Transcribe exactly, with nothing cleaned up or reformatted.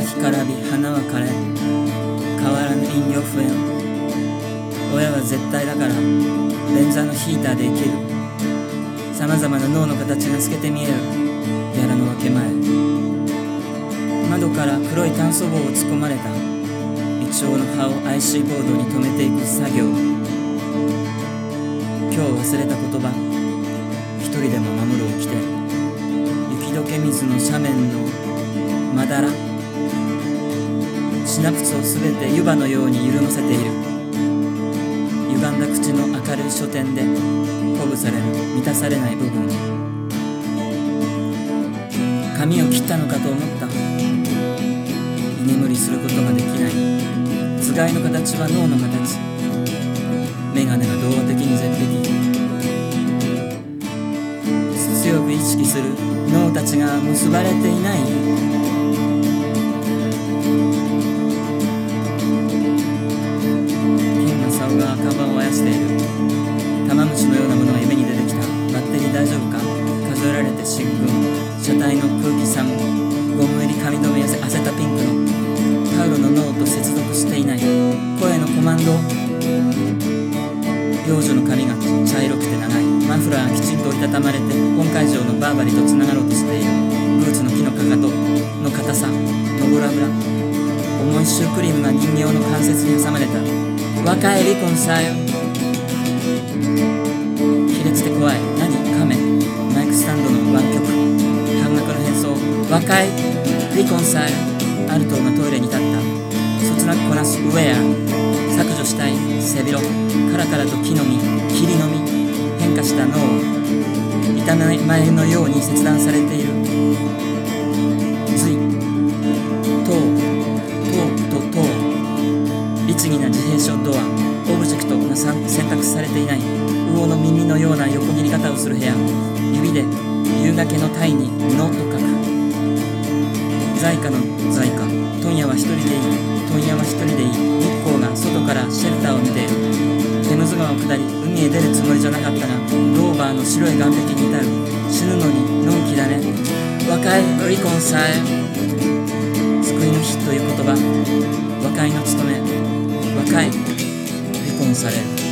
干からび花は枯れ、変わらぬ飲料不縁。親は絶対だから便座のヒーターで生きる。さまざまな脳の形が透けて見えるギャラの分け前。窓から黒い炭素棒を突っ込まれたイチョウの葉を アイシー ボードに留めていく作業。今日忘れた言葉、一人でも守る掟。雪解け水の斜面のまだら、シナプスをすべて湯葉のように緩ませている。歪んだ口の明るい書店で鼓舞される満たされない部分。髪を切ったのかと思った。居眠りすることができない。頭蓋の形は脳の形。メガネが動画的に絶壁。強く意識する脳たちが結ばれていない。金の竿がカバンをあやしている。玉虫のようなものが夢に出てきた。バッテリー大丈夫か。数えられて失訓。車体の空気寒。ゴム入り髪留めやせ汗たピンクのパウロの脳と接続していない。声のコマンド。幼女の髪が茶色くて長い。マフラーがきちんと折りたたまれて本会場のバーバリーとつながろうとしている。ブーツの木のかかとの硬さ、のぼらぶら。重いシュークリームが人形の関節に挟まれた。若い離婚さよ。卑劣で怖い。何カメ。マイクスタンドの湾曲。半額の変装。若い離婚さよ。アルトがトイレに立った。そつなくこなすウェア。削除したい背広。カラカラと木の実、霧の実。変化した脳。板前のように切断されている。髄、頭、頭と頭。律儀な自閉症ドア。オブジェクトが選択されていない。魚の耳のような横切り方をする部屋。指で夕がけの体にのと書く。在家の在家。問屋は一人でいい。問屋は一人でいい。日光が外からシェルターを見ている。テムズ川を下り海へ出るつもりじゃなかったが、ローバーの白い岸壁に至る。死ぬのにのんきだね。若い離婚さえ。救いの日という言葉。和解の務め。若い離婚される。